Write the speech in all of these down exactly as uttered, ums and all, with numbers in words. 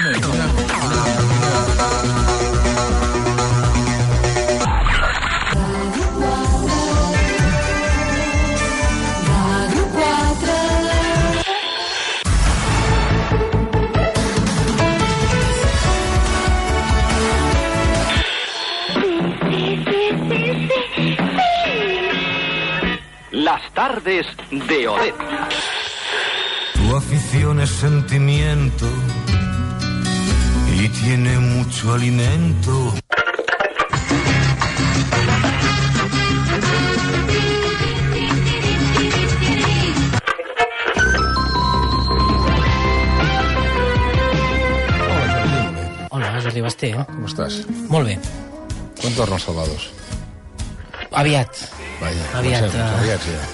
Escúchame, Las tardes de Odette. Tu afición es sentimiento y tiene mucho alimento. Hola, Jordi Basté. Com estàs? Molt bé. Quan torna els Salvados? Aviat. Vaja, Aviat, comencem, uh... aviat ja.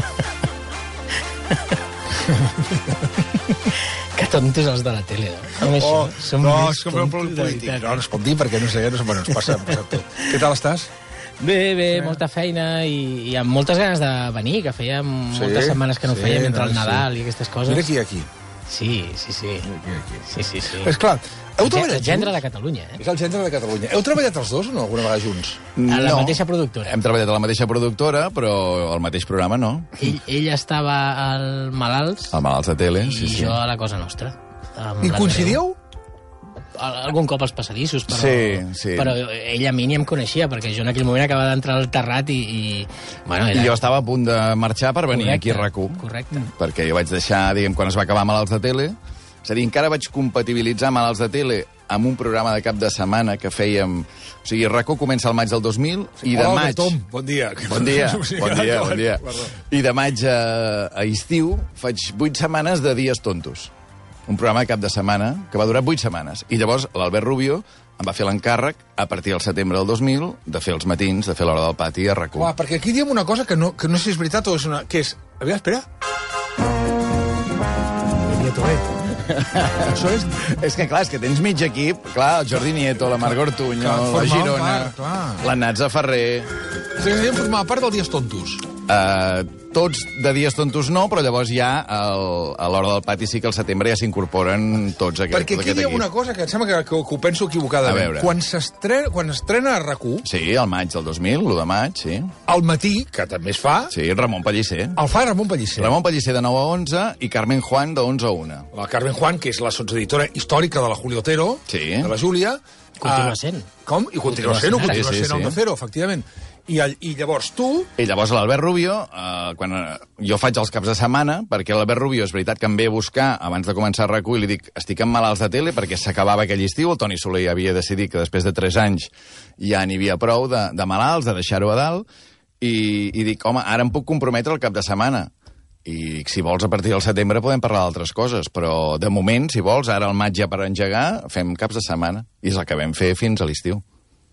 Que tontos els de la tele, no? Com això? Oh, Som no, més és que feu tontos, de polític. veritat. No, no es pot dir perquè no sé, no sé, bueno, ens passa, passa tot. Què tal estàs? Bé, bé, molta feina i, i amb moltes ganes de venir, que fèiem Sí, moltes setmanes que no sí, fèiem entre no, el sí. Nadal i aquestes coses. Mira aquí, aquí. Sí, sí, sí. Aquí, aquí. Sí, sí, sí. És clar, heu El treballat gendre junts? de Catalunya, eh? És el gendre de Catalunya. Heu treballat els dos o no, alguna vegada junts? A la No. mateixa productora. Hem treballat a la mateixa productora, però al mateix programa no. Ell, ell estava al Malalts Al Malalts de Tele, i sí, sí. jo a la Cosa Nostra. amb I l'Andreu. coincidíeu? Al- Algun cop als passadissos, però, Sí, sí. però ell a mi ni em coneixia, perquè jo en aquell moment acabava d'entrar al terrat i, i bueno, era... I jo estava a punt de marxar per venir Correcte, aquí a RAC u. correcte. Perquè jo vaig deixar, diguem, quan es va acabar Malalts de Tele, és a dir, encara vaig compatibilitzar Malalts de Tele amb un programa de cap de setmana que fèiem... O sigui, RAC u comença al maig del dos mil i de Hola, maig... Tom, bon dia. Bon dia, Sí, bon dia, bon dia. Perdó. I de maig a, a estiu faig vuit setmanes de dies tontos. Un programa de cap de setmana que va durar vuit setmanes. I llavors l'Albert Rubio em va fer l'encàrrec, a partir del setembre del dos mil, de fer els matins, de fer l'hora del pati a RAC u. Clar, perquè aquí diem una cosa que no, que no sé si és veritat o és una... Què és? Aviam, espera. Això és... És que, clar, és que tens mig equip. Clar, el Jordi Nieto, la Margot Ortuño, Clar, la formaven Girona, part, clar. la Natza Ferrer... És que em formava part dels dies tontos. Uh, tots de dies tontos no, però llavors ja el, a l'hora del pati sí que al setembre ja s'incorporen tots aquest, Perquè aquí aquest diu equip. una cosa que em sembla que, que, que ho penso equivocadament. A veure. Quan s'estrena quan estrena a RAC u, Sí, al maig del dos mil, l'u de maig, sí. al matí, que també es fa, Sí, Ramon Pellicer. el fa Ramon Pellicer. Ramon Pellicer de nou a onze i Carmen Juan de onze a una. La Carmen Juan, que és la sotseditora històrica de la Julio Otero, Sí. de la Júlia. Continua eh, sent. Com? I continua Continua sent, ho sent ara. continua Sí, sí, sent, sí. Onda Cero, efectivament. I, el, I llavors tu... I llavors l'Albert Rubio, eh, quan eh, jo faig els caps de setmana, perquè l'Albert Rubio és veritat que em ve a buscar abans de començar a RAC u i li dic, estic en malalts de tele perquè s'acabava aquell estiu, el Toni Soler ja havia decidit que després de tres anys ja n'hi havia prou de, de malalts, de deixar-ho a dalt, i, i dic, home, ara em puc comprometre el cap de setmana. I si vols, a partir del setembre podem parlar d'altres coses, però de moment, si vols, ara al maig ja per engegar, fem caps de setmana. I és el que vam fer fins a l'estiu.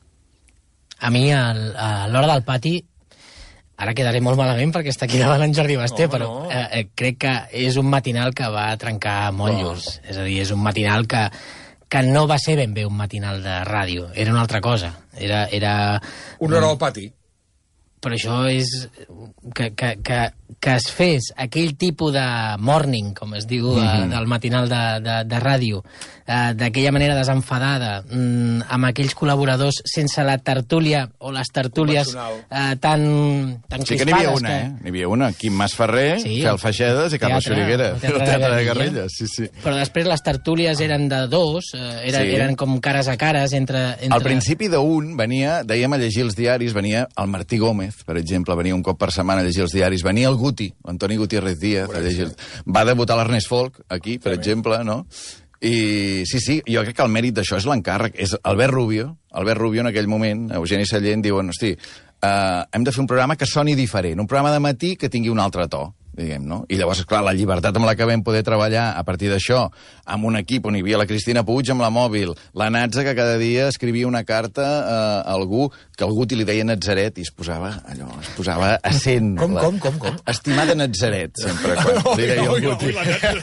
A mi, al- a l'hora del pati, ara quedaré molt malament perquè està aquí davant en Jordi Basté, No, però no. eh, eh, crec que és un matinal que va trencar motllos. És a dir, és un matinal que, que no va ser ben bé un matinal de ràdio, era una altra cosa. Era, era... Una hora al pati. Però això és... Que, que, que, que es fes aquell tipus de morning, com es diu, mm -hmm. del matinal de, de, de ràdio, eh, d'aquella manera desenfadada, mm, amb aquells col·laboradors sense la tertúlia o les tertúlies eh, tan, tan Sí que n'hi havia crispades una, eh? N'hi havia una. Quim Masferrer, Sí. Fel Feixedes i Carles Teatre, Xuriguera. el El Teatre de Teatre de Guerrilla. Guerrilla, sí, sí. Però després les tertúlies eren de dos, eh, era, Sí. eren com cares a cares entre... entre... Al principi d'un venia, dèiem a llegir els diaris, venia el Martí Gómez, per exemple, venia un cop per setmana a llegir els diaris, venia el Guti, l'Antoni Gutiérrez Díaz, a llegir... Va debutar l'Ernest Folk, aquí, per exemple, no? I sí, sí, jo crec que el mèrit d'això és l'encàrrec, és Albert Rubio, Albert Rubio en aquell moment, Eugeni Sallent, diuen, hosti, uh, hem de fer un programa que soni diferent, un programa de matí que tingui un altre to, diguem, no? I llavors, esclar, la llibertat amb la que vam poder treballar a partir d'això, amb un equip on hi havia la Cristina Puig amb la mòbil, la Natza, que cada dia escrivia una carta uh, a algú, que algú li deia Natzaret, i es posava, allò, es posava a cent. Com, la... com, com, com? Estimada Natzaret, sempre, quan li deia el Guti.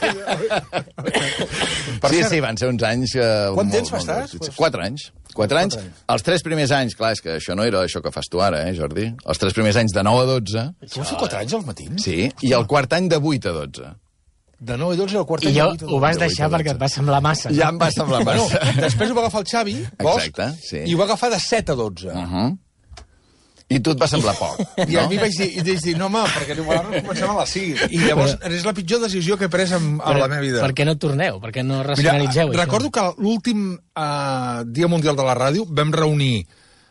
Sí, sí, van ser uns anys... Uh, Quant temps va estar? Quatre anys. Quatre anys. Els tres primers anys, clar, és que això no era això que fas tu ara, eh, Jordi? Els tres primers anys de nou a dotze. Tu vas fer quatre anys als matins? Sí, i el quart any de vuit a dotze. De nou i dotze al quart I any. jo de vuit a ho dotze. vas deixar perquè et va semblar massa. Ja em va semblar Bueno, massa. després ho va agafar el Xavi, Bosch, Exacte, sí. i ho va agafar de set a dotze. Uh -huh. I tu et va semblar poc, I a no? mi vaig dir, i vaig dir no, home, perquè llavors comencem a les sis. I llavors és la pitjor decisió que he pres en, en la meva vida. Per què no torneu? Per què no Mira, racionalitzeu això? recordo que l'últim uh, Dia Mundial de la Ràdio vam reunir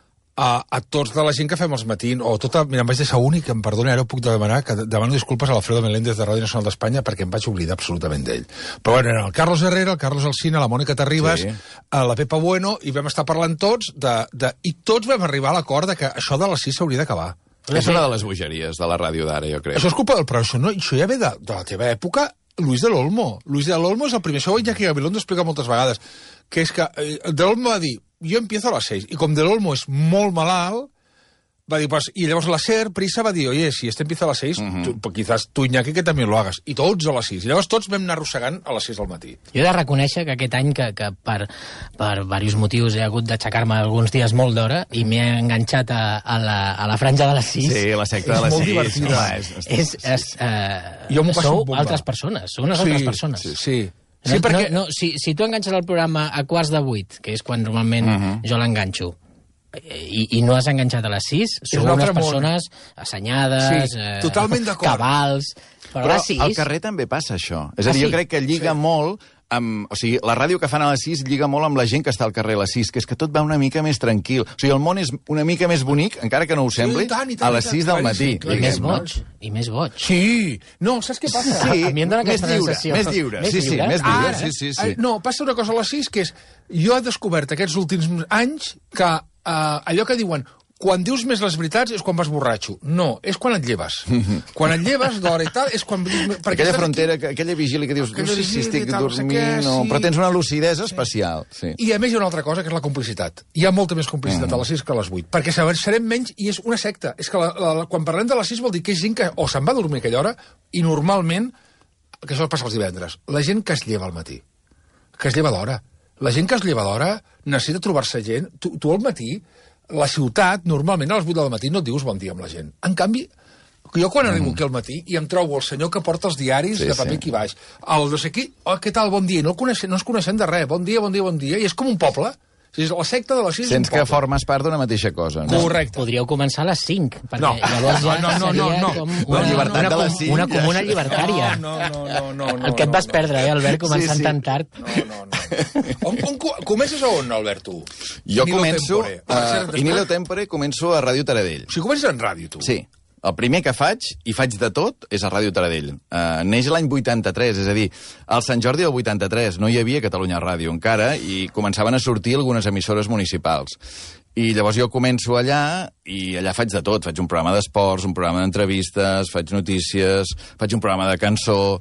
a, a tots de la gent que fem els matins, o tota... Mira, em vaig deixar únic, em perdoni, ara ho puc demanar, que demano disculpes a l'Alfredo Meléndez de Ràdio Nacional d'Espanya perquè em vaig oblidar absolutament d'ell. Però bueno, eren el Carlos Herrera, el Carlos Alsina, la Mònica Terribas, Sí. la Pepa Bueno, i vam estar parlant tots, de, de, i tots vam arribar a l'acord de que això de les sis s'hauria d'acabar. És una de les bogeries de la ràdio d'ara, jo crec. Això és culpa del... Però això, no, això ja ve de, de la teva època, Luis de l'Olmo. Luis de l'Olmo és el primer. Això ho Iñaki Gabilondo explica moltes vegades. Que és que eh, de l'Olmo va dir, jo empiezo a les seis. I com de l'Olmo és molt malalt, va dir, pues, y llavors la SER, Prisa, va dir, oye, si este empieza a las seis, uh -huh. tu, pues quizás tu, Iñaki, que també lo hagas. I tots a les sis. I llavors tots vam anar arrossegant a les sis del matí. Jo he de reconèixer que aquest any, que, que per, per diversos motius he hagut d'aixecar-me alguns dies molt d'hora i m'he enganxat a, a, la, a la franja de les sis. Sí, la secta És de les molt sis. divertida. Home, és, És, és, uh, Jo m'ho passo sou en bomba. altres persones, sou unes altres persones. Sí, sí. No, Sí, perquè... no, no, si, si tu enganxes el programa a quarts de vuit, que és quan normalment uh -huh. jo l'enganxo, i, i no has enganxat a les sis, sou un altre unes persones assenyades, Sí, eh, totalment d'acord. cabals, però, Però a les sis... al carrer també passa això. És a Ah, dir, sí? jo crec que lliga sí. molt amb... O sigui, la ràdio que fan a les sis lliga molt amb la gent que està al carrer a les sis, que és que tot va una mica més tranquil. O sigui, el món és una mica més bonic, encara que no ho sembli, i tant, i tant, a les i tant, sis del claríssim, matí. claríssim. I més diguem, no? boig, i més boig. Sí. No, saps què passa? Sí, A mi em dóna més aquesta lliure, sensació. més lliure. Més Sí, sí, lliure? més lliure. Ah, sí, sí, sí. eh, No, passa una cosa a les sis, que és... Jo he descobert aquests últims anys que uh, allò que diuen quan dius més les veritats és quan vas borratxo. No, és quan et lleves. Quan et lleves d'hora i tal, és quan... Perquè Aquella estàs frontera, aquí... aquella vigília que dius, Aquella no sé si vigília estic i tal, no sé dormint què, o... sí. Però tens una lucidesa especial. Sí. I a més hi ha una altra cosa, que és la complicitat. Hi ha molta més complicitat mm. a les sis que a les vuit. Perquè serem menys i és una secta. És que la, la, la, quan parlem de les sis vol dir que és gent que o se'n va a dormir a aquella hora i normalment, que això passa els divendres, la gent que es lleva al matí, que es lleva d'hora. La gent que es lleva d'hora necessita trobar-se gent. Tu, tu al matí, la ciutat, normalment a les vuit del matí no et dius bon dia amb la gent. En canvi, jo quan arribo aquí al matí i em trobo el senyor que porta els diaris Sí, de paper sí. aquí baix, el no sé qui, oh, què tal, bon dia, no, el coneixem, no ens coneixem de res, bon dia, bon dia, bon dia, i és com un poble. O sigui, la secta de les sis és un Sents que poble. formes part d'una mateixa cosa. No? Correcte. Podríeu començar a les cinc, perquè No. llavors ja No, no, no, seria no. com La una, llibertat una, de les com- cinc, una ja. comuna llibertària. No, no, no, no, no. El que et vas no, perdre, eh, Albert, començant Sí, sí. tan tard. No, no, no. On, on, comences a on, Albert, tu? Jo Nilo començo... Tempore. Ah, Uh, I Nilo Tempore començo a Ràdio Taradell. O sigui, comences en ràdio, tu? Sí. El primer que faig, i faig de tot, és a Ràdio Taradell. Uh, neix l'any vuitanta-tres, és a dir, al Sant Jordi del vuitanta-tres no hi havia Catalunya Ràdio encara i començaven a sortir algunes emissores municipals. I llavors jo començo allà i allà faig de tot. Faig un programa d'esports, un programa d'entrevistes, faig notícies, faig un programa de cançó...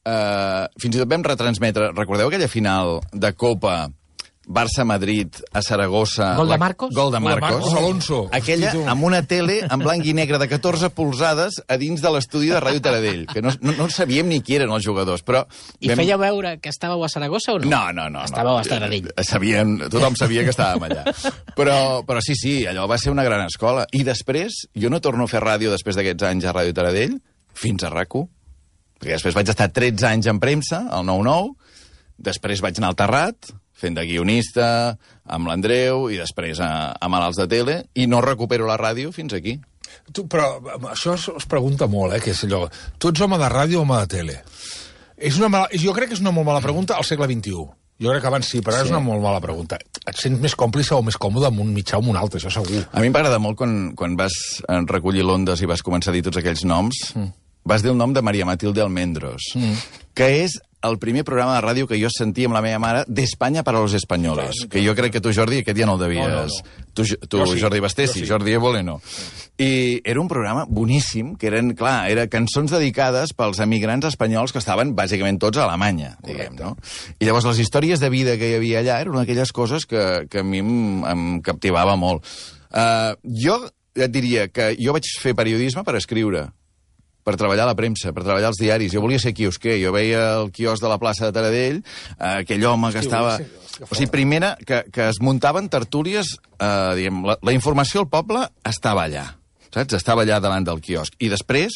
Uh, fins i tot vam retransmetre... Recordeu aquella final de Copa Barça-Madrid a Saragossa? Gol de La- Marcos? Gol de Gol de Marcos. Marcos Alonso. Aquella Hosti, tu. amb una tele en blanc i negre de catorze polzades a dins de l'estudi de Ràdio Taradell, que no, no, no sabíem ni qui eren els jugadors, però... I feia veure que estàveu a Saragossa o no? No, no, no. Estàveu no. a Taradell. Sabien, tothom sabia que estàvem allà. Però, però sí, sí, allò va ser una gran escola. I després, jo no torno a fer ràdio després d'aquests anys a Ràdio Taradell, fins a RAC u, perquè després vaig estar tretze anys en premsa, al nou nou, després vaig anar al Terrat, fent de guionista, amb l'Andreu, i després a, a Malalts de Tele, i no recupero la ràdio fins aquí. Tu, però això es, es pregunta molt, eh, que és allò... Tu ets home de ràdio o home de tele? És una mala, jo crec que és una molt mala pregunta al segle vint-i-u. Jo crec que abans sí, però ara Sí. és una molt mala pregunta. Et sents més còmplice o més còmode amb un mitjà o amb un altre, això segur. A mi m'agrada molt quan, quan vas eh, recollir l'Ondes i vas començar a dir tots aquells noms, mm. vas dir el nom de Maria Matilde Almendros, mm. que és el primer programa de ràdio que jo sentia amb la meva mare d'Espanya per a los espanyoles, que jo crec que tu, Jordi, aquest ja no el devies. No, no, no. Tu, tu Jo sí, Jordi Basté, jo sí, sí. Jordi Évole no. I era un programa boníssim, que eren, clar, era cançons dedicades pels emigrants espanyols que estaven bàsicament tots a Alemanya, diguem, no? I llavors les històries de vida que hi havia allà eren una d'aquelles coses que, que a mi em, em captivava molt. Uh, jo et diria que jo vaig fer periodisme per escriure, per treballar a la premsa, per treballar als diaris. Jo volia ser quiosquer, jo veia el quiosc de la plaça de Taradell, eh, aquell home que Hosti, estava... volia ser- hosti, que O sigui, primera, que, que es muntaven tertúlies, eh, diguem, la, la informació al poble estava allà, saps? Estava allà davant del quiosc. I després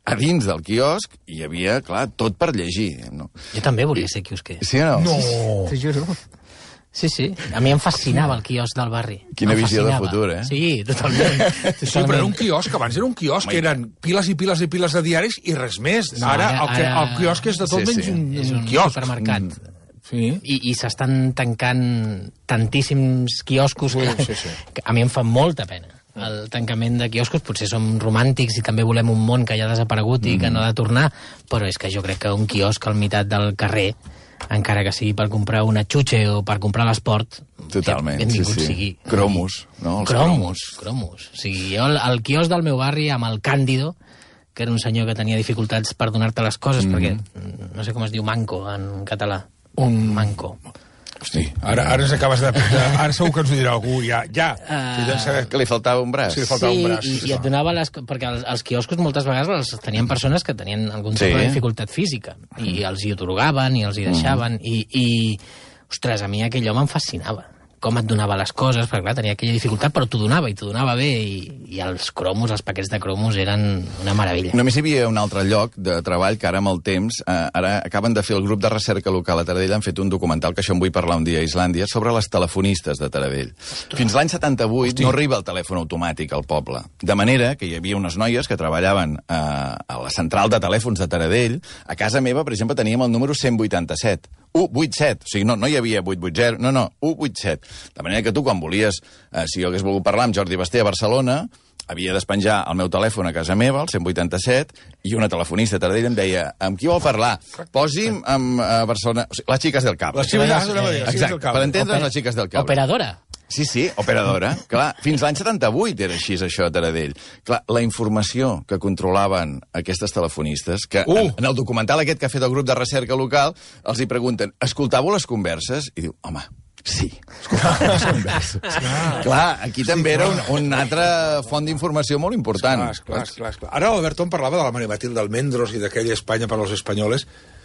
a dins del quiosc hi havia, clar, tot per llegir. No? Jo també volia ser quiosquer. Sí o no? No! T'ho juro. Sí, sí. A mi em fascinava el quiosc del barri. Quina em visió de fascinava. futur, eh? Sí, totalment. Sí, sí, però era un quiosc, abans era un quiosc, que eren piles i piles i piles de diaris i res més. No, Ara, ara- el, que, ara- el quiosc és de tot Sí, menys sí. un, És un un quiosc. supermercat. Sí. I, i s'estan tancant tantíssims quioscos Sí, que, sí, sí. que a mi em fa molta pena el tancament de quioscos. Potser som romàntics i també volem un món que ja ha desaparegut i que no ha de tornar, però és que jo crec que un quiosc al meitat del carrer, encara que sigui per comprar una xutxe o per comprar l'esport, Totalment, sí, benvingut sí. sigui. Cromos, no? Els Cromos, cromos. O sigui, jo el, el quiosc del meu barri amb el Càndido, que era un senyor que tenia dificultats per donar-te les coses, mm. perquè mm, no sé com es diu manco en català. Un manco. Hosti, ara, ara ens acabes de... de ara segur que ens ho dirà algú, ja. ja. Uh, sí, doncs saber Que li faltava un braç. Sí, li faltava un braç. i, sí, i et clar. donava les... Perquè els, els quioscos moltes vegades els tenien persones que tenien algun Sí. tipus de dificultat física, i els hi otorgaven, i els hi deixaven, i, i... Ostres, a mi aquell home em fascinava. Com et donava les coses, perquè clar, tenia aquella dificultat, però t'ho donava, i t'ho donava bé, i, i els cromos, els paquets de cromos eren una meravella. Només hi havia un altre lloc de treball que ara amb el temps, eh, ara acaben de fer el grup de recerca local a Taradell, han fet un documental, que això en vull parlar un dia a Islàndia, sobre les telefonistes de Taradell. Ostres. Fins l'any setanta-vuit Hosti. no arriba el telèfon automàtic al poble. De manera que hi havia unes noies que treballaven eh, a la central de telèfons de Taradell. A casa meva, per exemple, teníem el número cent vuitanta-set. u vuitanta-set, o sigui, no, no hi havia vuit vuitanta, no, no, u vuitanta-set. De manera que tu, quan volies, eh, si jo hagués volgut parlar amb Jordi Basté a Barcelona, havia despenjar el meu telèfon a casa meva, el cent vuitanta-set, i una telefonista a Taradell em deia, amb qui vol parlar? Posi'm amb a Barcelona... O sigui, les xiques del cap. Les xiques del cap. Exacte, per entendre's, les xiques del cap. Operadora. Sí, sí, operadora. Clar, fins l'any setanta-vuit era així, això, a Taradell. Clar, la informació que controlaven aquestes telefonistes, que Uh! en, en el documental aquest que ha fet el grup de recerca local, els hi pregunten, escoltàveu les converses? I diu, home, sí, escoltàveu les converses. Clar, aquí també era un, un altre font d'informació molt important. Clar, clar, clar, clar. Ara l'Alberto em parlava de la Maria Matilde Almendros i d'aquella Espanya per als espanyoles.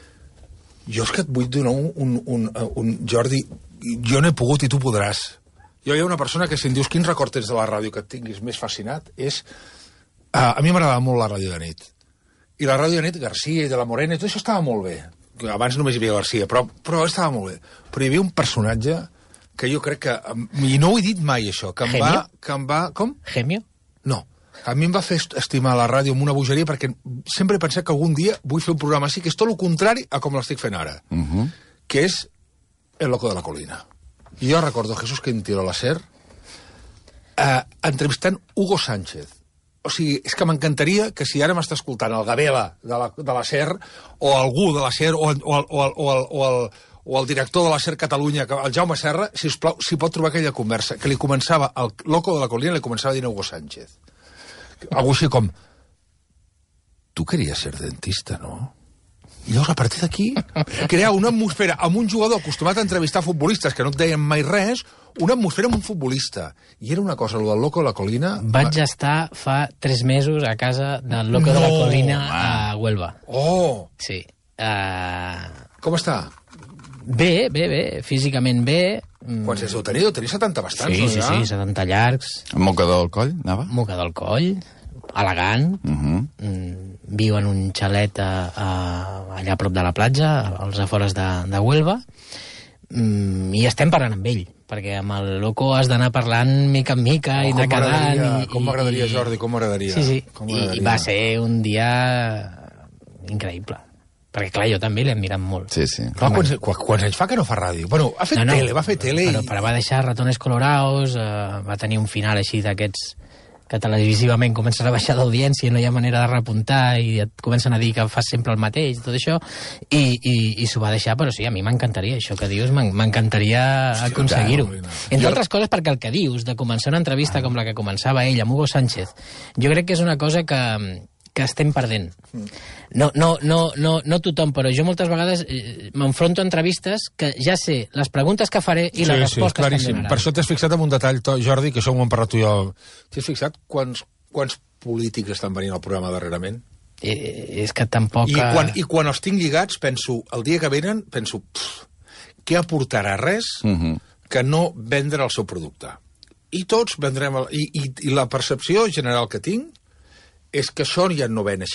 Jo és que et vull donar un, un, un, un Jordi, jo no he pogut i tu podràs. Jo hi ha una persona que si em dius quins record tens de la ràdio que et tinguis més fascinat, és... Uh, a mi m'agradava molt la ràdio de nit. I la ràdio de nit, Garcia i de la Morena, i tot això estava molt bé. Abans només hi havia Garcia, però, però estava molt bé. Però hi havia un personatge que jo crec que... I no ho he dit mai, això, que em Genio? va... Que em va com? Gemio? No. A mi em va fer estimar la ràdio amb una bogeria perquè sempre he pensat que algun dia vull fer un programa així que és tot el contrari a com l'estic fent ara. Uh -huh. Que és El loco de la colina. I jo recordo Jesús Quintero a la SER eh, entrevistant Hugo Sánchez. O sigui, és que m'encantaria que si ara m'està escoltant el Gavela de la, de la SER o algú de la SER o, o, o, o, o, el, o, el, o el director de la SER Catalunya, el Jaume Serra, sisplau, si pot trobar aquella conversa, que li començava, el loco de la colina li començava dient a Hugo Sánchez. Algú així com, tu queries ser dentista, no? I llavors, a partir d'aquí, crear una atmosfera amb un jugador acostumat a entrevistar futbolistes que no et deien mai res, una atmosfera amb un futbolista. I era una cosa, el del loco de la colina... Vaig estar fa tres mesos a casa del loco No, de la colina home. a Huelva. Oh! Sí. Uh, Com està? bé, bé, bé. Físicament bé. Mm, Quants anys deu tenir? Deu tenir setanta bastants, Sí, no, sí, ja? sí, setanta llargs, Amb mocador al coll, anava? moca del coll, elegant, Uh -huh. mm, viu en un xalet a, a, allà a prop de la platja, als afores de, de Huelva, mm, i estem parlant amb ell, perquè amb el loco has d'anar parlant mica en mica Oh, i com anar quedant. m'agradaria, i- com m'agradaria, i- Jordi, com m'agradaria. Sí, sí, Com I, m'agradaria. i va ser un dia increïble. Perquè, clar, jo també l'he admirat molt. Sí, sí. Clar, quants, quants, quants anys fa que no fa ràdio? Bueno, ha fet tele, va fer tele però, i... però va deixar Ratones Colorados, eh, va tenir un final així d'aquests que televisivament comences a baixar d'audiència i no hi ha manera de repuntar i et comencen a dir que fas sempre el mateix, tot això, i, i, i s'ho va deixar, però sí, a mi m'encantaria, això que dius, m'en- m'encantaria Hòstia, aconseguir-ho. tant, Entre Jo- altres coses perquè el que dius, de començar una entrevista com la que començava ell, amb Hugo Sánchez, jo crec que és una cosa que, que estem perdent. No, no, no, no, no tothom, però jo moltes vegades eh, m'enfronto a entrevistes que ja sé les preguntes que faré i les respostes que em claríssim. donaran. Per això t'has fixat en un detall, to, Jordi, que això ho hem parlat tu i jo. T'has fixat quants, quants polítics estan venint al programa darrerament? Eh, és que tampoc... I quan, I quan els tinc lligats, penso, el dia que venen, penso, pff, què aportarà res Uh -huh. que no vendre el seu producte? I tots vendrem... El, i, i, I la percepció general que tinc és que això ja no ven així.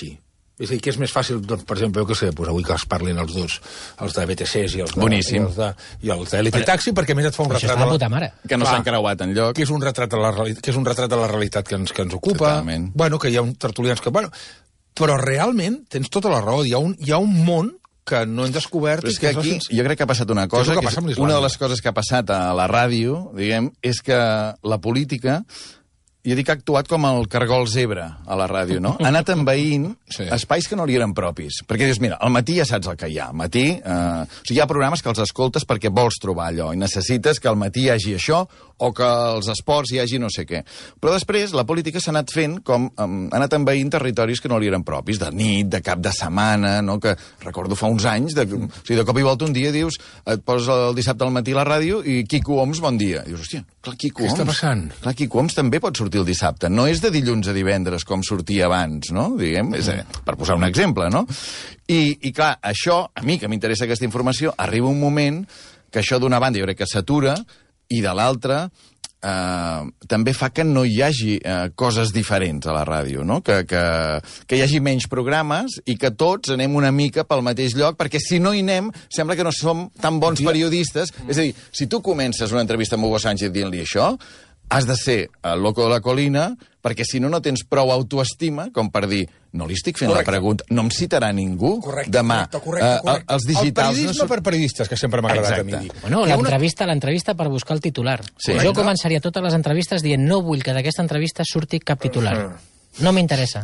És a dir, que és més fàcil, doncs, per exemple, jo què sé, doncs avui que es parlin els dos, els de B T Cs i els de, Boníssim. i els de, i els d'Elite Taxi, perquè a més et fa un Això retrat... està de la- puta mare. Que no Clar. s'han creuat enlloc. que és un retrat de la realitat, que és un retrat de la realitat que ens, que ens ocupa. Totalment. Bueno, que hi ha un tertulians que... Bueno, però realment tens tota la raó. Hi ha un, hi ha un món que no hem descobert... Però i és que és aquí sens- jo crec que ha passat una cosa, que que, passa amb és l'Islàndia. una de les coses que ha passat a la ràdio, diguem, és que la política, jo dic que ha actuat com el cargol zebra a la ràdio, no? Ha anat envaint Sí. sí. espais que no li eren propis. Perquè dius, mira, al matí ja saps el que hi ha. Al matí, eh, o sigui, hi ha programes que els escoltes perquè vols trobar allò i necessites que al matí hi hagi això o que als esports hi hagi no sé què. Però després la política s'ha anat fent com... Eh, ha anat envaint territoris que no li eren propis, de nit, de cap de setmana, no? Que recordo fa uns anys, de, o sigui, de cop i volta un dia dius, et poses el dissabte al matí a la ràdio i Quico Homs, bon dia. I dius, hòstia, clar, Quico Què Homs... està passant? Clar, Quico Homs també pot sortir el dissabte. No és de dilluns a divendres com sortia abans, no? Diguem, és, eh, per posar un exemple, no? I, I clar, això, a mi que m'interessa aquesta informació, arriba un moment que això d'una banda jo crec que s'atura i de l'altra eh, també fa que no hi hagi eh, coses diferents a la ràdio, no? Que, que, que hi hagi menys programes i que tots anem una mica pel mateix lloc, perquè si no hi anem, sembla que no som tan bons periodistes. Mm. És a dir, si tu comences una entrevista amb Hugo Sánchez dient-li això, has de ser el loco de la colina, perquè si no, no tens prou autoestima com per dir, no li estic fent Correcte. la pregunta, no em citarà ningú Correcte, demà. correcte, correcte, Eh, correcte. els digitals... El periodisme no per periodistes, que sempre m'ha agradat a mi Exacte. dir. Bueno, Hi ha una- l'entrevista l'entrevista per buscar el titular. Sí. Jo Correcte. començaria totes les entrevistes dient no vull que d'aquesta entrevista surti cap titular. No m'interessa.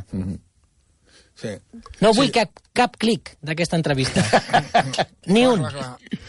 Sí. No vull cap, cap clic d'aquesta entrevista. Ni un. Clar, clar, clar.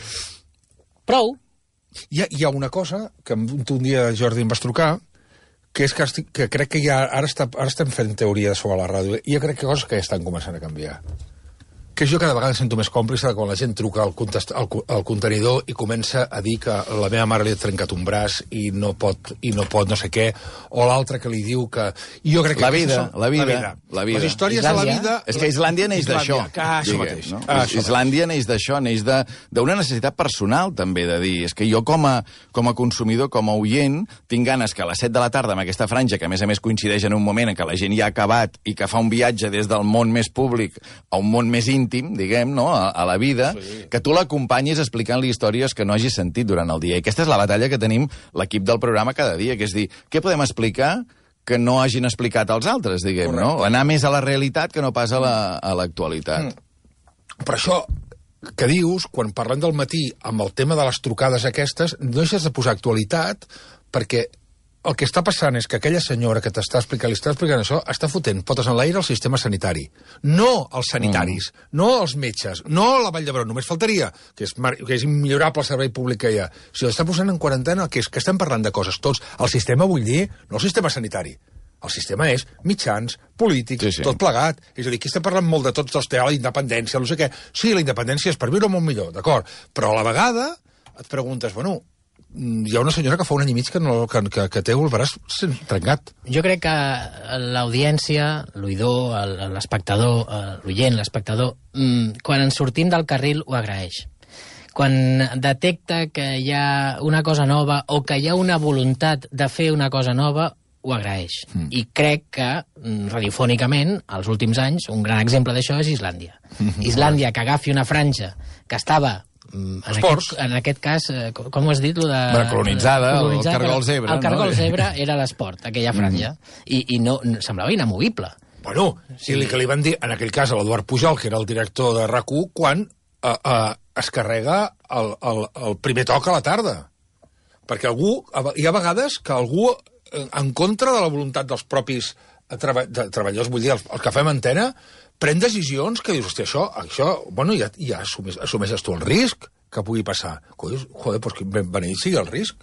Prou. Hi ha, hi ha una cosa que un, un dia, Jordi, em vas trucar, que és que, estic, que crec que ja ara, està, ara estem fent teoria sobre la ràdio, i jo crec que coses que ja estan començant a canviar. Que jo cada vegada em sento més còmplice de quan la gent truca al, contest, al, co- al contenidor i comença a dir que la meva mare li ha trencat un braç i no pot, i no pot no sé què, o l'altre que li diu que... I jo crec que La aquestes vida, són- la vida, la vida. Les històries de la Islàndia. vida... És que Islàndia neix d'això. Islàndia, que això diguem, mateix. no? Ah, això Islàndia neix d'això, neix de- d'una necessitat personal, també, de dir, és que jo com a, com a consumidor, com a oient, tinc ganes que a les set de la tarda, amb aquesta franja, que a més a més coincideix en un moment en què la gent ja ha acabat i que fa un viatge des del món més públic a un món més íntim, diguem, no?, a, a la vida, sí. Que tu l'acompanyis explicant-li històries que no hagis sentit durant el dia. I aquesta és la batalla que tenim l'equip del programa cada dia, que és dir, què podem explicar que no hagin explicat els altres, diguem, Correcte. no? Anar més a la realitat que no pas a la- a l'actualitat. Mm. Però això que dius, quan parlem del matí amb el tema de les trucades aquestes, no deixes de posar actualitat, perquè el que està passant és que aquella senyora que t'està explicant, li està explicant això, està fotent potes en l'aire al sistema sanitari. No els sanitaris, mm. no els metges, no la Vall d'Hebron, només faltaria, que és, mar- que és immillorable el servei públic que hi ha. Si l'està posant en quarantena, que és que estem parlant de coses tots. El sistema, vull dir, no el sistema sanitari. El sistema és mitjans, polítics, Sí, sí, sí. sí. tot plegat. És a dir, aquí estem parlant molt de tots els temes, la independència, no sé què. Sí, la independència és per viure molt millor, d'acord. Però a la vegada et preguntes, bueno, hi ha una senyora que fa un any i mig que, no, que, que, que té el braç trencat. Jo crec que l'audiència, l'oïdor, el- l'espectador, eh, l'oient, l'espectador, mm, quan ens sortim del carril ho agraeix. Quan detecta que hi ha una cosa nova o que hi ha una voluntat de fer una cosa nova, ho agraeix. Mm. I crec que, mm, radiofònicament, als últims anys, un gran exemple d'això és Islàndia. Mm-hmm. Islàndia, que agafi una franja que estava... mm, En Esports. aquest, en aquest cas, eh, com com ho has dit? Lo de, Bueno, colonitzada, el colonitzada, cargol però zebra, El cargol no? zebra era l'esport, aquella franja. Mm. I, I no, no semblava inamovible. Bueno, sí. I que li van dir, en aquell cas, a l'Eduard Pujol, que era el director de RAC u, quan eh, eh, es carrega el, el, el primer toc a la tarda. Perquè algú, hi ha vegades que algú, eh, en contra de la voluntat dels propis eh, treba, de, treballadors, vull dir, els, els que fem antena, pren decisions que dius, hòstia, això, això bueno, ja, ja assumeix, assumeixes tu el risc que pugui passar. Joder, joder doncs que beneït sigui el risc.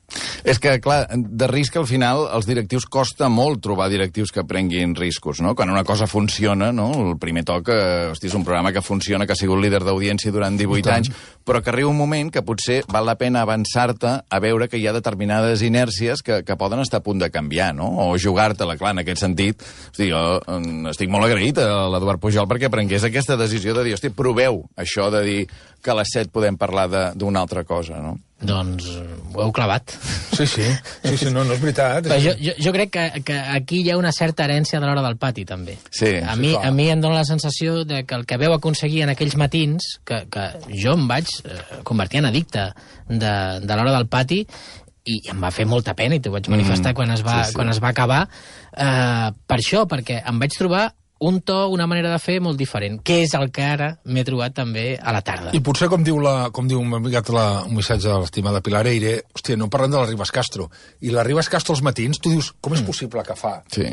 És que, clar, de risc al final els directius costa molt trobar directius que prenguin riscos, no? Quan una cosa funciona, no? El primer toc, eh, hosti, és un programa que funciona, que ha sigut líder d'audiència durant divuit anys, però que arriba un moment que potser val la pena avançar-te a veure que hi ha determinades inèrcies que, que poden estar a punt de canviar, no? O jugar-te-la, clar, en aquest sentit. Hosti, jo eh, estic molt agraït a l'Eduard Pujol perquè prengués aquesta decisió de dir, hosti, proveu això de dir que a les set podem parlar de- d'una altra cosa, no? Doncs ho heu clavat. Sí, sí, sí, sí no, no és veritat. Però jo, jo, jo crec que, que aquí hi ha una certa herència de l'hora del pati, també. Sí, a, sí, mi, clar. a mi em dóna la sensació de que el que veu aconseguir en aquells matins, que, que jo em vaig eh, convertir en addicte de, de l'hora del pati, i em va fer molta pena, i t'ho vaig manifestar mm, quan, es va, sí, sí. quan es va acabar, eh, per això, perquè em vaig trobar un to, una manera de fer molt diferent, que és el que ara m'he trobat també a la tarda. I potser, com diu, la, com diu m'ha enviat la, un missatge de l'estimada Pilar Eire, hòstia, no parlem de la Ribas Castro. I la Ribas Castro als matins, tu dius, com és possible que fa Sí.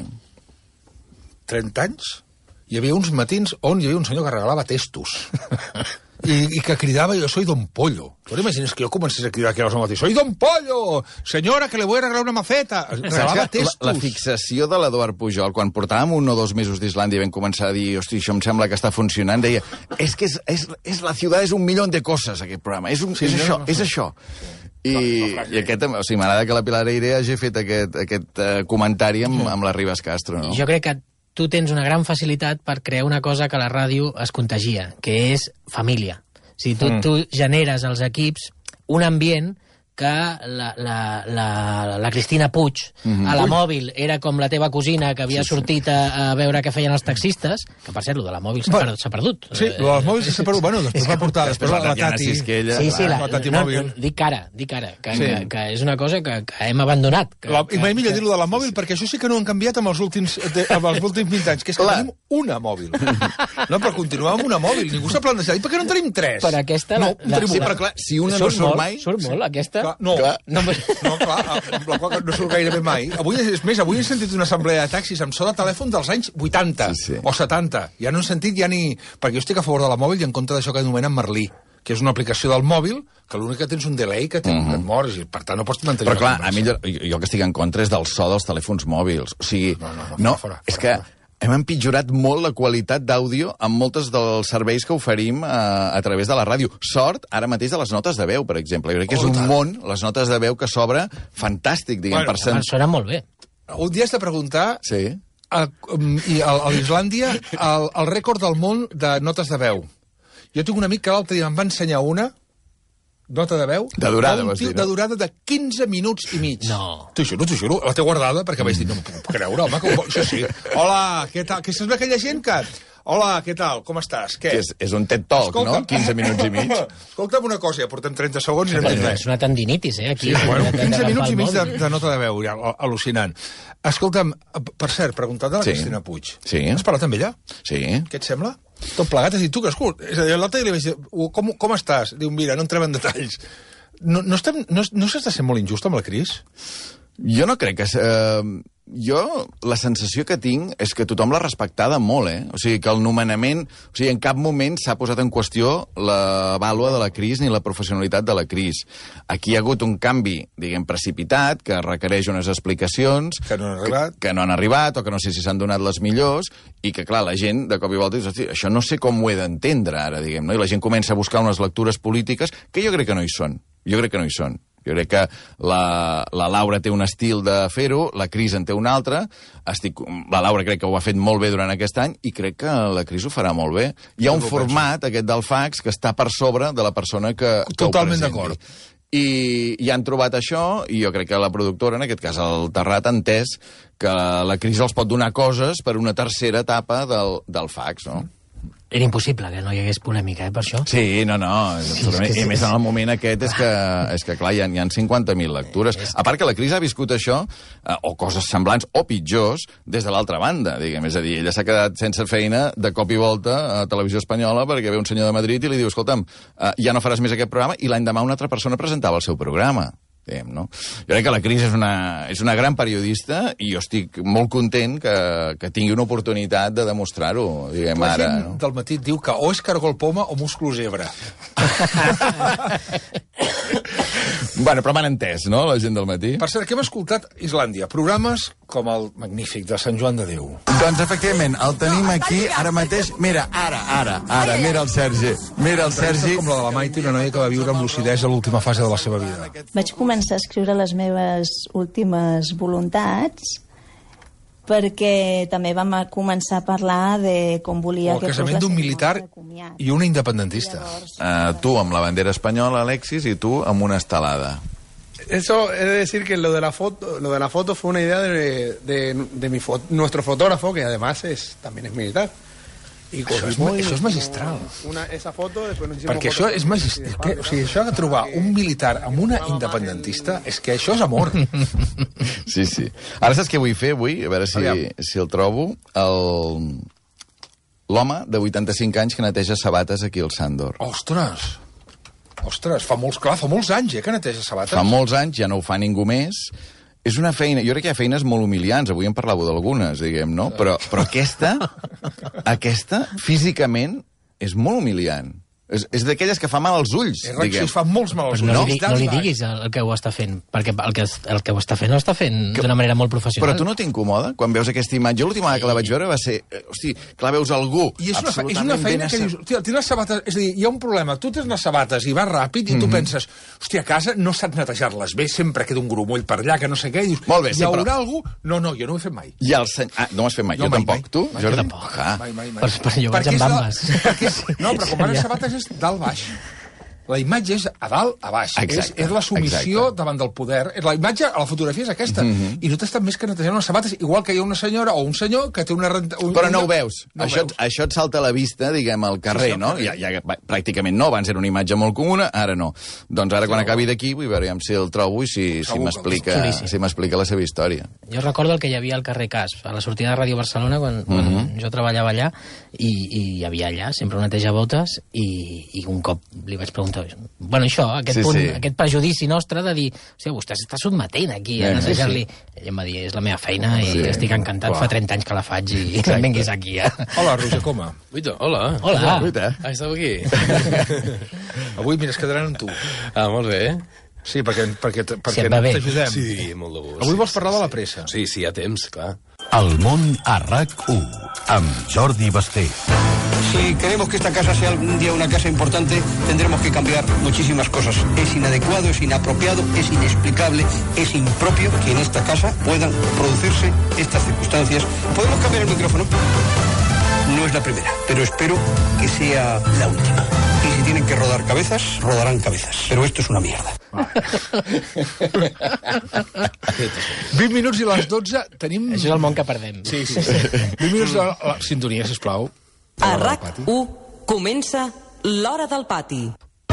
trenta anys hi havia uns matins on hi havia un senyor que regalava testos. I, i que cridava, jo soy Don Pollo. Tu t'imagines que jo comencés a cridar aquí a les matins, soy Don Pollo, senyora, que le voy a regalar una maceta. Regalava testos. La, la fixació de l'Eduard Pujol, quan portàvem un o dos mesos d'Islàndia i vam començar a dir, hosti, això em sembla que està funcionant, deia, és que és, és, és la ciutat és un milió de coses, aquest programa, és, un, Sí, és no, això, no, és no. això. I, i aquest, o sigui, m'agrada que la Pilar Eire hagi fet aquest, aquest uh, comentari amb, amb la Ribas Castro, no? Jo crec que tu tens una gran facilitat per crear una cosa que la ràdio es contagia, que és família. O sigui, tu, mm. tu generes als equips un ambient que la, la, la, la Cristina Puig mm-hmm. a la mòbil era com la teva cosina que havia sí, sortit a, a veure què feien els taxistes, que per cert, lo de la mòbil s'ha bueno, per, perdut. Sí, lo dels mòbils s'ha perdut. Bueno, després va portar després la, la Tati. Ella, sí, sí, la, la Tati no, mòbil. No, dic ara, dic ara, que, sí. que, que és una cosa que, que hem abandonat. Que, La, que, I mai millor que... dir-lo de la mòbil, perquè això sí que no han canviat amb els últims, de, amb els últims vint anys, que és que Clar. tenim una mòbil. No, però continuem amb una mòbil. Ningú s'ha plantejat. I per què no en tenim tres? Per aquesta... No, la, tenim Sí, una. però clar, si una no surt molt, mai... Surt molt, aquesta. Clar, no, Clar. no, no, clar, la qual no surt gairebé mai. Avui, és més, avui he sentit una assemblea de taxis amb so de telèfon dels anys vuitanta Sí, sí. o setanta. Ja no he sentit ja ni... Perquè jo estic a favor de la mòbil i en contra d'això que anomenen Merlí, que és una aplicació del mòbil que l'únic que tens un delay que, Mhm. que et mors i per tant no pots mantenir Però clar, la a mi jo, jo que estic en contra és del so dels telèfons mòbils. O sigui, No, no, no, no, fora, fora, és que fora. hem empitjorat molt la qualitat d'àudio amb moltes dels serveis que oferim a, a través de la ràdio. Sort, ara mateix, de les notes de veu, per exemple. Jo crec que és Oh, un tant. món, les notes de veu, que s'obre fantàstic, diguem, Bueno, per cent. Sona molt bé. Un dia has de preguntar Sí. a, um, i a, a l'Islàndia el, el rècord del món de notes de veu. Jo tinc un amic que l'altre dia em va ensenyar una nota de veu... De durada, un vols tio dir, no? De durada de quinze minuts i mig. No. T'ho juro, t'ho juro. La té guardada perquè vaig dir, no m'ho puc creure, home. Com... Això sí. Hola, què tal? Què saps aquella gent que... Hola, què tal? Com estàs? Què? Que és, és un TED Talk, no? quinze minuts i mig. Escolta'm una cosa, ja portem trenta segons i no hem dit res. És una tendinitis, eh, aquí. Sí, bueno, de- de- quinze d'agafar minuts el i mig de, mòbil. de nota de veu, ja, al- al·lucinant. Escolta'm, per cert, preguntant de la Sí. Cristina Puig. Sí. Has parlat amb ella? Sí. Què et sembla? Tot plegat, has dit, tu que escurt. És a dir, l'altre dia li vaig dir, "Oh, com, com estàs? Diu, mira, no entrem en detalls. No, no, estem, no, no s'està sent molt injust amb la Cris? Jo no crec que... Eh, jo, la sensació que tinc és que tothom l'ha respectada molt, eh? O sigui, que el nomenament... O sigui, en cap moment s'ha posat en qüestió la vàlua de la Cris ni la professionalitat de la Cris. Aquí hi ha hagut un canvi, diguem, precipitat, que requereix unes explicacions... Que no han arribat. Que, que no han arribat, o que no sé si s'han donat les millors, i que, clar, la gent, de cop i volta, dius, "Hosti, això no sé com ho he d'entendre, ara, diguem, no?" I la gent comença a buscar unes lectures polítiques que jo crec que no hi són. Jo crec que no hi són. Jo crec que la, la Laura té un estil de fer-ho, la Cris en té un altre, estic, la Laura crec que ho ha fet molt bé durant aquest any i crec que la Cris ho farà molt bé. Hi ha un format, aquest del fax, que està per sobre de la persona que, que Totalment ho presenti. d'acord. I, i han trobat això, i jo crec que la productora, en aquest cas el Terrat, ha entès que la Cris els pot donar coses per una tercera etapa del, del fax, no? Era impossible que no hi hagués polèmica, eh, per això. Sí, no, no. Sí, és que I sí. més en el moment aquest és que, és que clar, hi ha, hi ha cinquanta mil lectures. A part que la Cris ha viscut això, eh, o coses semblants, o pitjors, des de l'altra banda, diguem. És a dir, ella s'ha quedat sense feina de cop i volta a Televisió Espanyola perquè ve un senyor de Madrid i li diu, escolta'm, eh, ja no faràs més aquest programa, i l'any demà una altra persona presentava el seu programa. Diguem, no? Jo crec que la Cris és una, és una gran periodista i jo estic molt content que, que tingui una oportunitat de demostrar-ho, diguem, La ara. gent No? del matí et diu que o és cargol poma o musclo zebra. Bueno, però m'han entès, no?, la gent del matí. Per cert, que hem escoltat Islàndia, programes com el magnífic de Sant Joan de Déu. Doncs efectivament, el tenim aquí ara mateix. Mira, ara, ara, ara, mira el Sergi. Mira el Sergi. Com la de la Maite, una noia que va viure amb lucidesa l'última fase de la seva vida. Vaig començar a escriure les meves últimes voluntats perquè també vam començar a parlar de com volia O el que fos casament la d'un cerimònia militar de comiat. i una independentista. Uh, tu amb la bandera espanyola, Alexis, i tu amb una estelada. Eso es decir que lo de la foto, lo de la foto fue una idea de, de, de mi fo nuestro fotógrafo, que además es también es militar. I Això és, ma- això és magistral. Una, esa foto, después nos hicimos Perquè fotos això és magistral. de Que, o sigui, això de trobar un militar amb una independentista, és que això és amor. Sí, sí. Ara saps què vull fer avui? A veure si, Aviam. si el trobo. El... L'home de vuitanta-cinc anys que neteja sabates aquí al Sandor. Ostres! Ostres, fa molts, clar, fa molts anys, eh, que neteja sabates. Fa molts anys, ja no ho fa ningú més. És una feina... Jo crec que hi ha feines molt humiliants. Avui en parlàveu d'algunes, diguem, no? Però, però aquesta, aquesta, físicament, és molt humiliant. És, és d'aquelles que fa mal als ulls, És diguem. reacció, fa molts mal als Però no, ulls. li, di- no li diguis el, el que ho està fent, perquè el que, el que ho està fent ho està fent d'una manera molt professional. Però tu no t'incomoda quan veus aquesta imatge? Jo l'última vegada que la vaig veure va ser... eh, Hosti, clar, veus algú I és una, fe- és absolutament una ben feina que assa- dius, hòstia, tens les sabates... És a dir, hi ha un problema, tu tens les sabates i vas ràpid i tu penses, hòstia, a casa no saps netejar-les bé, sempre queda un grumoll per allà, que no sé què, i dius, Molt bé, hi sí, haurà però- algú... No, no, jo no ho he fet mai. I el seny... Ah, no ho has fet mai, No, jo mai, tampoc. mai. Tu, Mai, Jordi? jo tampoc. Ah. Mai, mai, mai. Però- però jo vaig Perquè amb és la- bambes. perquè és- No, però quan van a sabates és dalt-baix. La imatge és a dalt, a baix. Exacte, és, és la submissió exacte. davant del poder. És la imatge, a la fotografia és aquesta. Mm -hmm. I no t'estàs més que netejant unes sabates, igual que hi ha una senyora o un senyor que té una renta... Un, Però no una- ho veus. No ho això, veus. això et salta a la vista, diguem, al carrer, Sí, sí, al no? carrer. Ja, ja, va, pràcticament no, abans era una imatge molt comuna, ara no. Doncs ara, quan acabi d'aquí, vull veure si el trobo i si, si Segur que m'explica xulíssim. si m'explica la seva història. Jo recordo el que hi havia al carrer Cas, a la sortida de Ràdio Barcelona, quan, quan uh -huh. jo treballava allà, i, i hi havia allà sempre un netejabotes, i, i un cop li vaig preguntar, bueno, això, aquest, Sí, punt, sí. aquest prejudici nostre de dir, hòstia, vostè s'està sotmetent aquí a Sí, netejar-li. Ell em va dir, és la meva feina i Sí. estic encantat, Clar. fa trenta anys que la faig i no em vinguis aquí. Eh? Hola, Roger Coma. Uita, hola. Hola. Guaita. Ah, estava aquí. Avui, mira, es quedaran amb tu. Ah, molt bé. Sí, perquè, perquè, perquè Si et va bé. t'ajudem. Sí, molt de gust. Avui vols Sí, parlar sí, de la sí. pressa. Sí, sí, hi ha temps, clar. El món a RAC u, amb Jordi Basté. Si queremos que esta casa sea algún día una casa importante, tendremos que cambiar muchísimas cosas. Es inadecuado, es inapropiado, es inexplicable, es impropio que en esta casa puedan producirse estas circunstancias. ¿Podemos cambiar el micrófono? No es la primera, pero espero que sea la última. Y si tienen que rodar cabezas, rodarán cabezas. Pero esto es una mierda. vint minuts i les dotze tenim... Això és el món que perdem. Sí, sí, sí. vint minuts de la sintonia, sisplau. A RAC u comença l'Hora del Pati.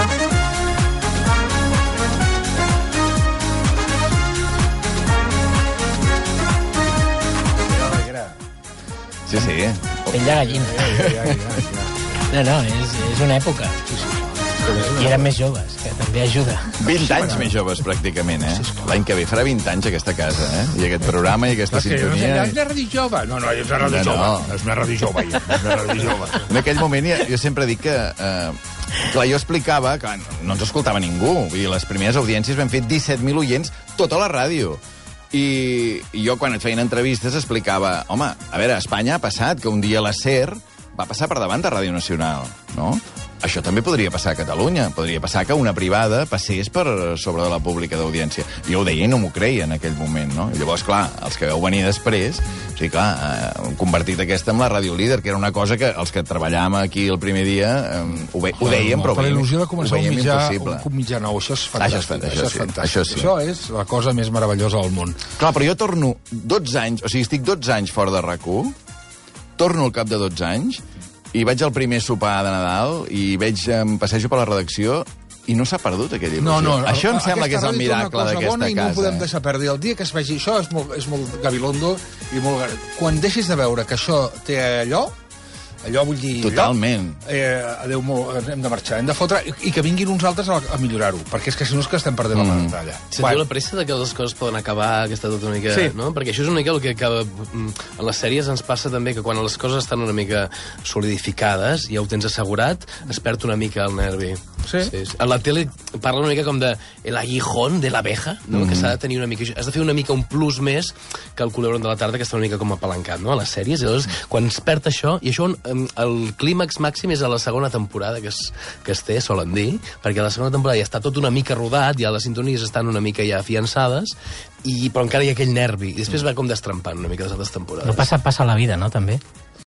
Sí, sí. Pell de gallina. No, no, és, és una època. I eren més joves, que també ajuda. vint anys més joves, pràcticament, eh? L'any que ve farà vint anys aquesta casa, eh? I aquest programa i aquesta Perquè no sé, sintonia... és una ràdio jove. No, no, és una ràdio No, jove. no. No és una ràdio jove, ja. No és una ràdio jove. En aquell moment jo, jo sempre dic que... Eh, clar, jo explicava que no ens escoltava ningú. Vull dir, les primeres audiències van fer disset mil oients tota la ràdio. I, I jo, quan et feien entrevistes, explicava... Home, a veure, a Espanya ha passat que un dia la SER va passar per davant de Ràdio Nacional, no? Això també podria passar a Catalunya. Podria passar que una privada passés per sobre de la pública d'audiència. Jo ho deia i no m'ho creia en aquell moment, no? I llavors, clar, els que veu venir després, o sigui, clar, han convertit aquesta en la ràdio líder, que era una cosa que els que treballàvem aquí el primer dia eh, ho, ve, ho dèiem, però per veiem, il·lusió de ho començar un veiem mitjà, impossible. un mitjà nou. Això és Això és fantàstic. fan- això Això és sí, fantàstic. això sí. Això és la cosa més meravellosa del món. Clar, però jo torno dotze anys, o sigui, estic dotze anys fora de RAC u, torno al cap de dotze anys, i vaig al primer sopar de Nadal i veig, em passejo per la redacció i no s'ha perdut aquella il·lusió. No, no, Això em aquesta sembla que és el ràdio té una miracle cosa d'aquesta bona i no ho casa. podem deixar perdre. El dia que es vegi això és molt, és molt gabilondo i molt... Quan deixis de veure que això té allò, allò vull dir... Totalment. Allò, eh, adéu, molt, hem de marxar, hem de fotre, i, i que vinguin uns altres a, a millorar-ho, perquè és que si no és que estem perdent mm. la batalla. Sentiu la pressa de que les coses poden acabar, que està tot una mica... Sí. No? Perquè això és una mica el que acaba... En les sèries ens passa també que quan les coses estan una mica solidificades, ja ho tens assegurat, es perd una mica el nervi. Sí. sí, sí. A la tele parla una mica com de el aguijón de l'abeja, no? Mm. Que s'ha de tenir una mica... Has de fer una mica un plus més que el culebron de la tarda, que està una mica com apalancat, no? A les sèries. I llavors, quan es perd això, i això el clímax màxim és a la segona temporada que es, que es té, solen dir, perquè a la segona temporada ja està tot una mica rodat, ja les sintonies estan una mica ja afiançades, i, però encara hi ha aquell nervi, i després va com destrempant una mica les altres temporades. No passa, passa a la vida, no, també?